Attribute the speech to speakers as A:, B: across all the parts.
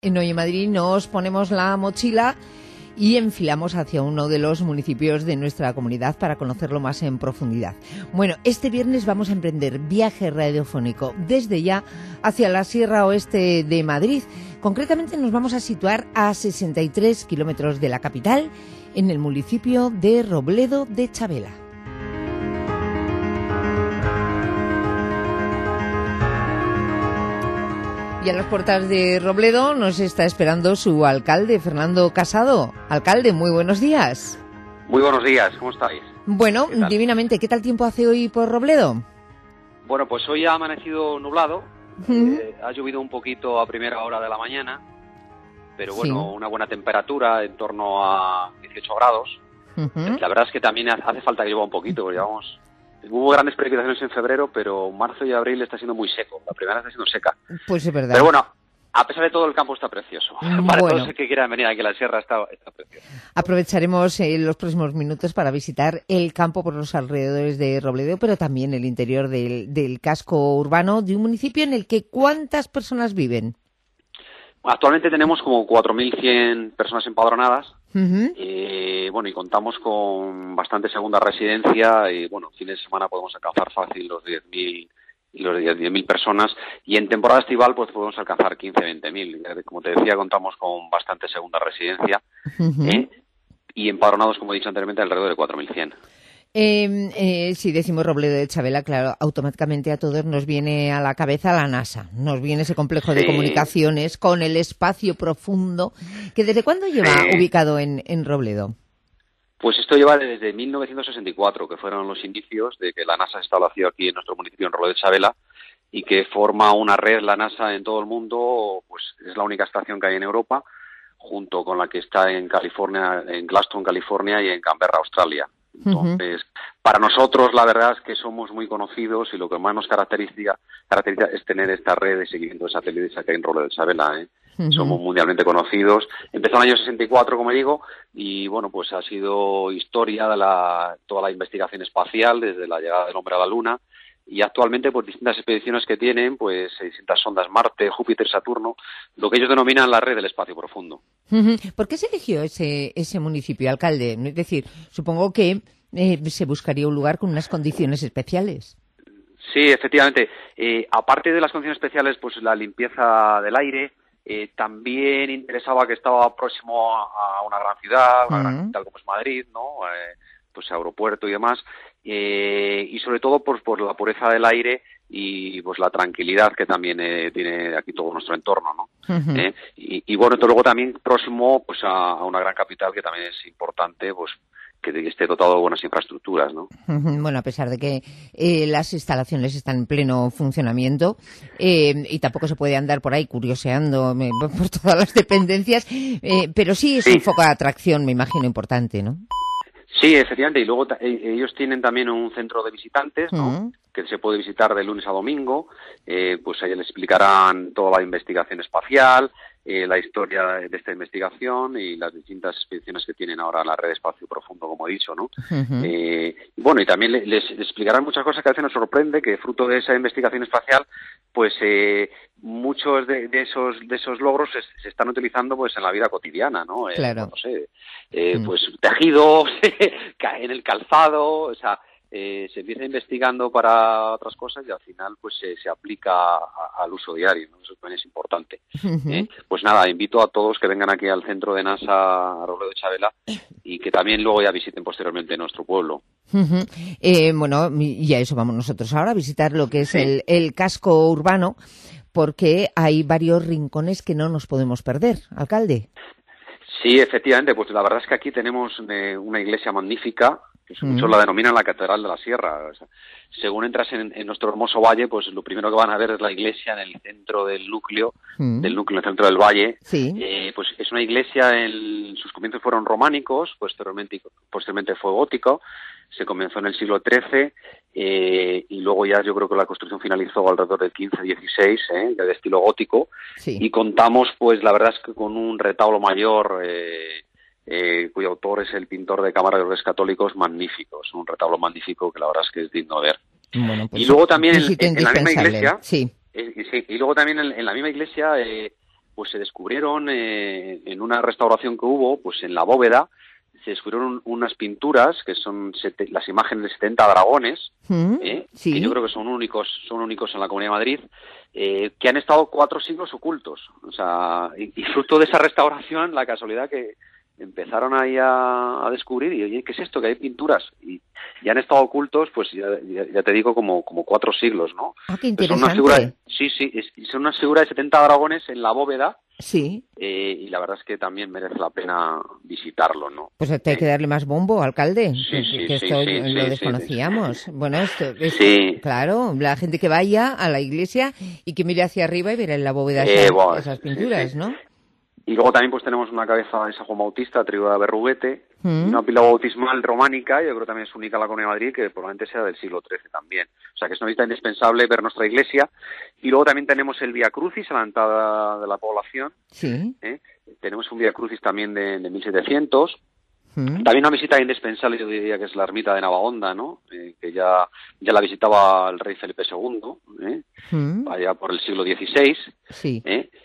A: En Hoy en Madrid nos ponemos la mochila y enfilamos hacia uno de los municipios de nuestra comunidad para conocerlo más en profundidad. Bueno, este viernes vamos a emprender viaje radiofónico desde ya hacia la Sierra Oeste de Madrid. Concretamente nos vamos a situar a 63 kilómetros de la capital, en el municipio de Robledo de Chavela. Y a las puertas de Robledo nos está esperando su alcalde, Fernando Casado. Alcalde, muy buenos días.
B: Muy buenos días, ¿cómo estáis?
A: Bueno, divinamente. ¿Qué tal tiempo hace hoy por Robledo?
B: Bueno, pues hoy ha amanecido nublado, ha llovido un poquito a primera hora de la mañana, pero bueno, una buena temperatura, en torno a 18 grados. La verdad es que también hace falta que llueva un poquito, porque hubo grandes precipitaciones en febrero, pero marzo y abril está siendo muy seco. La primera está siendo seca.
A: Pues es verdad.
B: Pero bueno, a pesar de todo, el campo está precioso. Para todos los que quieran venir aquí a la sierra está precioso.
A: Aprovecharemos los próximos minutos para visitar el campo por los alrededores de Robledo, pero también el interior del casco urbano de un municipio en el que ¿cuántas personas viven?
B: Actualmente tenemos como 4.100 personas empadronadas. Bueno, y contamos con bastante segunda residencia y bueno, fines de semana podemos alcanzar fácil los 10.000 personas y en temporada estival pues podemos alcanzar 15-20.000. Como te decía, contamos con bastante segunda residencia y empadronados, como he dicho anteriormente, alrededor de 4.100.
A: Si decimos Robledo de Chavela, claro, automáticamente a todos nos viene a la cabeza la NASA, nos viene ese complejo de comunicaciones con el espacio profundo, que ¿desde cuándo lleva ubicado en Robledo?
B: Pues esto lleva desde 1964, que fueron los indicios de que la NASA se estableció aquí en nuestro municipio, en Robledo de Chavela, y que forma una red, la NASA, en todo el mundo, pues es la única estación que hay en Europa, junto con la que está en California, en Glaston, California, y en Canberra, Australia. Entonces, para nosotros la verdad es que somos muy conocidos y lo que más nos caracteriza es tener esta red de seguimiento de satélites aquí en Robledo de Chavela. Somos mundialmente conocidos. Empezó en el año 64, como digo, y bueno, pues ha sido historia de toda la investigación espacial desde la llegada del hombre a la Luna. Y actualmente, pues distintas expediciones que tienen, pues distintas sondas Marte, Júpiter, Saturno, lo que ellos denominan la red del espacio profundo.
A: ¿Por qué se eligió ese municipio, alcalde? Es decir, supongo que se buscaría un lugar con unas condiciones especiales.
B: Sí, efectivamente. Aparte de las condiciones especiales, pues la limpieza del aire, también interesaba que estaba próximo a una gran ciudad, una gran capital como es Madrid, ¿no? Pues aeropuerto y demás. Y sobre todo por la pureza del aire y pues la tranquilidad que también tiene aquí todo nuestro entorno, ¿no? Y bueno, luego también próximo pues a una gran capital que también es importante, pues que esté dotado de buenas infraestructuras, ¿no?
A: Bueno, a pesar de que las instalaciones están en pleno funcionamiento y tampoco se puede andar por ahí curioseando por todas las dependencias, pero sí es un foco de atracción, me imagino, importante, ¿no?
B: Sí, efectivamente, y luego ellos tienen también un centro de visitantes, ¿no? Que se puede visitar de lunes a domingo, pues ahí les explicarán toda la investigación espacial, la historia de esta investigación y las distintas expediciones que tienen ahora en la red de espacio profundo, como he dicho, ¿no? Y bueno, y también les explicarán muchas cosas que a veces nos sorprende, que fruto de esa investigación espacial, pues muchos de esos logros se están utilizando pues en la vida cotidiana, ¿no?
A: Claro.
B: No sé, pues tejidos, en el calzado, o sea, se empieza investigando para otras cosas y al final pues se aplica al uso diario, ¿no? Eso también es importante. Pues nada, invito a todos que vengan aquí al centro de NASA, a Robledo de Chavela, y que también luego ya visiten posteriormente nuestro pueblo.
A: Bueno, y a eso vamos nosotros ahora, a visitar lo que es el casco urbano, porque hay varios rincones que no nos podemos perder, alcalde.
B: Sí, efectivamente, pues la verdad es que aquí tenemos una iglesia magnífica, que muchos la denominan la Catedral de la Sierra. O sea, según entras en nuestro hermoso valle, pues lo primero que van a ver es la iglesia en el centro del núcleo, en el centro del valle. Pues es una iglesia, sus comienzos fueron románicos, posteriormente fue gótico, se comenzó en el siglo XIII y luego ya yo creo que la construcción finalizó alrededor del XV-XVI, de estilo gótico, y contamos, pues la verdad es que con un retablo mayor cuyo autor es el pintor de cámara de Reyes Católicos, magnífico, es un retablo magnífico que la verdad es que es digno de ver.
A: Bueno, pues
B: y luego también en la misma iglesia,
A: y
B: luego también en la misma iglesia pues se descubrieron en una restauración que hubo, pues en la bóveda, se descubrieron unas pinturas que son las imágenes de 70 dragones,
A: sí.
B: que yo creo que son únicos en la Comunidad de Madrid, que han estado 4 siglos ocultos. O sea, y fruto de esa restauración, la casualidad que empezaron ahí a descubrir, y oye, ¿qué es esto? Que hay pinturas, y han estado ocultos, pues ya te digo, como 4 siglos, ¿no?
A: Ah, qué
B: Pues
A: interesante.
B: Son unas figuras de 70 dragones en la bóveda.
A: Sí.
B: Y la verdad es que también merece la pena visitarlo, ¿no?
A: Pues hay que darle más bombo, alcalde,
B: Sí,
A: que esto lo desconocíamos.
B: Sí.
A: Bueno, esto
B: Sí.
A: claro, la gente que vaya a la iglesia y que mire hacia arriba y verá en la bóveda esas pinturas, ¿no?
B: Y luego también pues tenemos una cabeza de San Juan Bautista, atribuida a Berruguete, una pila bautismal románica, yo creo que también es única en la Comunidad de Madrid, que probablemente sea del siglo XIII también. O sea que es una visita indispensable ver nuestra iglesia. Y luego también tenemos el Vía Crucis a la entrada de la población.
A: Sí.
B: Tenemos un Vía Crucis también de 1700. También una visita indispensable, yo diría que es la ermita de Navahonda, ¿no? Que ya la visitaba el rey Felipe II, allá por el siglo XVI.
A: Sí.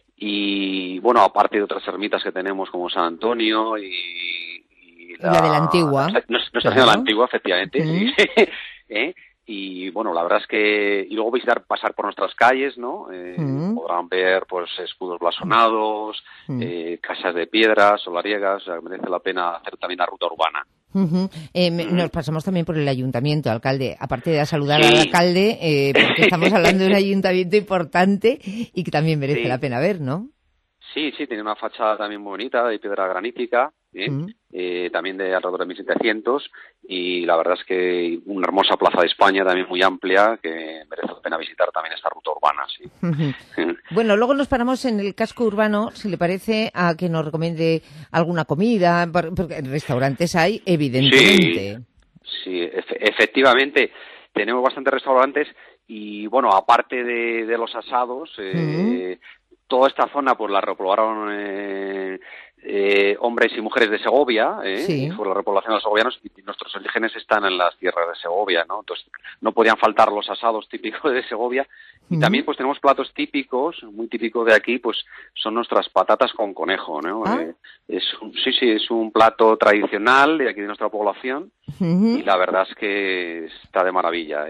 B: Y bueno, aparte de otras ermitas que tenemos como San Antonio y
A: la de la Antigua.
B: Nuestra Señora de la Antigua, efectivamente. Sí. Y bueno, la verdad es que... Y luego pasar por nuestras calles, ¿no? Podrán ver pues escudos blasonados, casas de piedra, solariegas, o sea, merece la pena hacer también la ruta urbana.
A: Nos pasamos también por el ayuntamiento, alcalde, aparte de saludar al alcalde, porque estamos hablando de un ayuntamiento importante y que también merece la pena ver, ¿no?
B: Sí, tiene una fachada también muy bonita, de piedra granítica, también de alrededor de 1700, y la verdad es que una hermosa plaza de España también muy amplia, que merece la pena visitar también esta ruta urbana, sí.
A: Bueno, luego nos paramos en el casco urbano, si le parece, a que nos recomiende alguna comida, porque restaurantes hay, evidentemente.
B: Sí, efectivamente, tenemos bastantes restaurantes, y bueno, aparte de los asados, toda esta zona pues la repoblaron hombres y mujeres de Segovia, fue la repoblación de los segovianos, y nuestros orígenes están en las tierras de Segovia, ¿no? Entonces no podían faltar los asados típicos de Segovia. Y también pues tenemos platos típicos, muy típicos de aquí, pues son nuestras patatas con conejo, ¿no? Es un plato tradicional de aquí de nuestra población, y la verdad es que está de maravilla.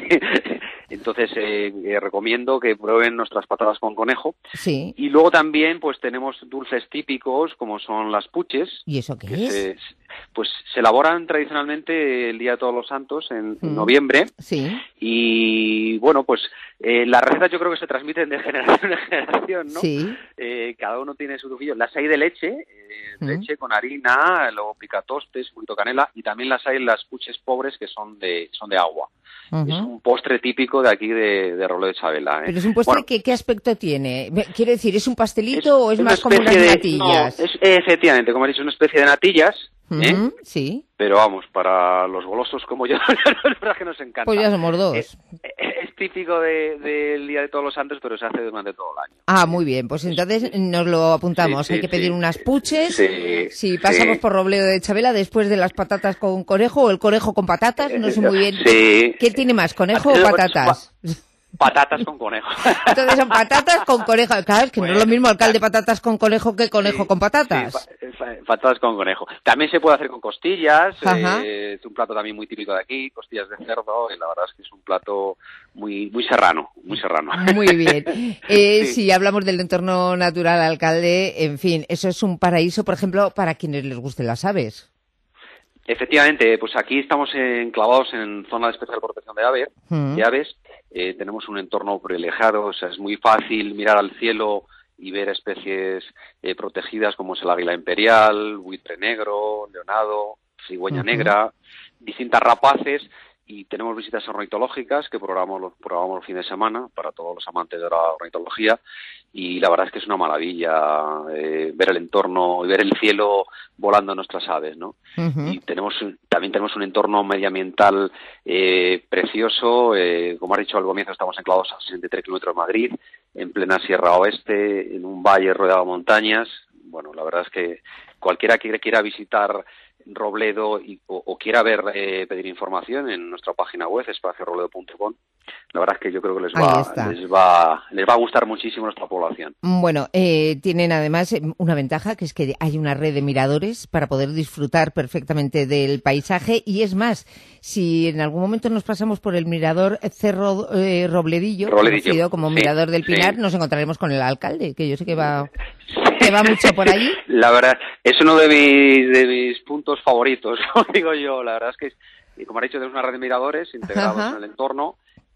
B: Entonces recomiendo que prueben nuestras patatas con conejo.
A: Sí.
B: Y luego también pues tenemos dulces típicos como son las puches.
A: ¿Y eso qué es?
B: Pues se elaboran tradicionalmente el Día de Todos los Santos en noviembre.
A: Sí.
B: Y bueno, pues las recetas yo creo que se transmiten de generación en generación, ¿no?
A: Sí.
B: Cada uno tiene su truquillo. Las hay de leche, leche con harina, luego picatostes, un poquito canela, y también las hay las puches pobres que son de agua. Es un postre típico de aquí de Roble de Chabela.
A: Pero es un postre, ¿qué aspecto tiene? Quiero decir, ¿es un pastelito o es más como unas natillas?
B: No, efectivamente, como he dicho, una especie de natillas.
A: Sí.
B: Pero vamos, para los golosos como yo, la verdad que nos encanta.
A: Pues ya somos dos.
B: Es típico del Día de Todos los Santos, pero se hace durante todo el año.
A: Ah, muy bien, pues entonces nos lo apuntamos. Hay que pedir unas puches. Si pasamos por Robledo de Chabela, después de las patatas con conejo o el conejo con patatas, no sé muy bien. ¿Qué tiene más, conejo o patatas?
B: Patatas con conejo.
A: Entonces son patatas con conejo. Claro, es que no es lo mismo, alcalde, patatas con conejo que conejo con patatas.
B: Patatas con conejo. También se puede hacer con costillas. Es un plato también muy típico de aquí, costillas de cerdo, y la verdad es que es un plato muy serrano, muy serrano.
A: Muy bien. Si hablamos del entorno natural, alcalde, en fin, eso es un paraíso, por ejemplo, para quienes les gusten las aves.
B: Efectivamente, pues aquí estamos enclavados en zona de especial protección de aves. Tenemos un entorno privilegiado, o sea, es muy fácil mirar al cielo y ver especies protegidas como es el águila imperial, buitre negro, leonado, cigüeña negra, distintas rapaces, y tenemos visitas ornitológicas que programamos los fines de semana para todos los amantes de la ornitología, y la verdad es que es una maravilla ver el entorno y ver el cielo volando nuestras aves, ¿no? Y también tenemos un entorno medioambiental precioso. Como has dicho al comienzo, estamos enclavados a 63 kilómetros de Madrid, en plena Sierra Oeste, en un valle rodeado de montañas. Bueno, la verdad es que cualquiera que quiera visitar Robledo o quiera pedir información en nuestra página web, espaciorobledo.com, la verdad es que yo creo que les va a gustar muchísimo nuestra población.
A: Bueno, tienen además una ventaja, que es que hay una red de miradores para poder disfrutar perfectamente del paisaje, y es más, si en algún momento nos pasamos por el mirador Cerro Robledillo, conocido como Mirador del Pinar, nos encontraremos con el alcalde, que yo sé que va mucho por allí.
B: La verdad, es uno de mis puntos favoritos, como digo yo. La verdad es que, como ha dicho, tenemos una red de miradores integrados en el entorno,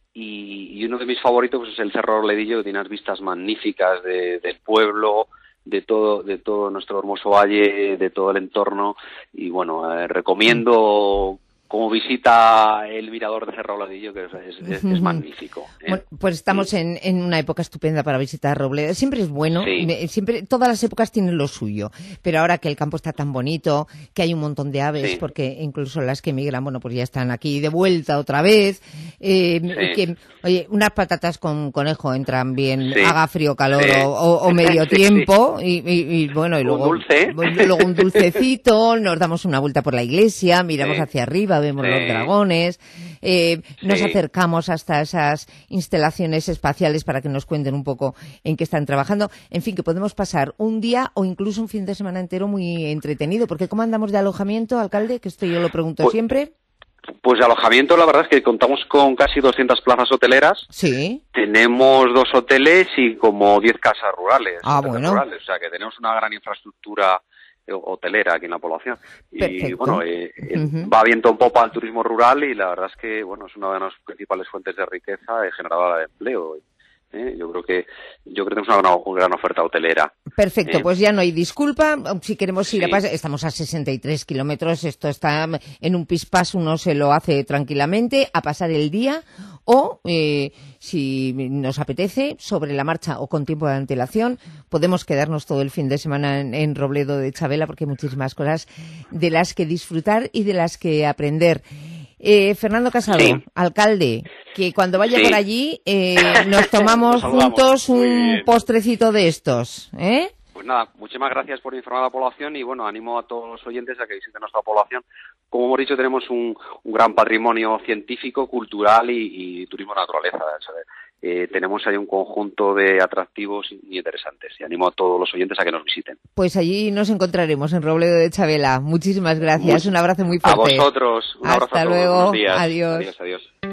B: y uno de mis favoritos pues, es el Cerro Robledillo, que tiene unas vistas magníficas del pueblo, de todo nuestro hermoso valle, de todo el entorno, y bueno, recomiendo como visita el mirador de Cerro Robledillo, que es magnífico.
A: Bueno, pues estamos en una época estupenda para visitar Robledo. Siempre es bueno, siempre, todas las épocas tienen lo suyo, pero ahora que el campo está tan bonito, que hay un montón de aves, porque incluso las que emigran, bueno, pues ya están aquí de vuelta otra vez, que, oye, unas patatas con conejo entran bien, haga frío, calor o medio tiempo, y bueno, y luego un dulcecito, nos damos una vuelta por la iglesia, miramos hacia arriba, vemos los dragones, nos acercamos hasta esas instalaciones espaciales para que nos cuenten un poco en qué están trabajando. En fin, que podemos pasar un día o incluso un fin de semana entero muy entretenido, porque ¿cómo andamos de alojamiento, alcalde? Que esto yo lo pregunto siempre.
B: Pues de alojamiento, la verdad es que contamos con casi 200 plazas hoteleras.
A: Sí.
B: Tenemos 2 hoteles y como 10 casas rurales.
A: Bueno.
B: Rurales, o sea que tenemos una gran infraestructura hotelera aquí en la población.
A: Perfecto.
B: Y bueno, va viento en popa al turismo rural, y la verdad es que bueno, es una de las principales fuentes de riqueza generadora de empleo. Yo creo que tenemos una gran oferta hotelera.
A: Perfecto, pues ya no hay disculpa. Si queremos ir a pasar, estamos a 63 kilómetros, esto está en un pispás, uno se lo hace tranquilamente, a pasar el día, o si nos apetece, sobre la marcha o con tiempo de antelación, podemos quedarnos todo el fin de semana en Robledo de Chavela, porque hay muchísimas cosas de las que disfrutar y de las que aprender. Fernando Casado, alcalde, que cuando vaya por allí nos tomamos juntos un postrecito de estos, ¿eh?
B: Pues nada, muchísimas gracias por informar a la población, y bueno, animo a todos los oyentes a que visiten nuestra población. Como hemos dicho, tenemos un gran patrimonio científico, cultural y turismo naturaleza, ¿sabes? Tenemos ahí un conjunto de atractivos muy interesantes, y animo a todos los oyentes a que nos visiten.
A: Pues allí nos encontraremos en Robledo de Chavela. Muchísimas gracias, un abrazo muy fuerte.
B: A vosotros, un abrazo a todos.
A: Hasta luego,
B: Buenos días.
A: Adiós.
B: Adiós.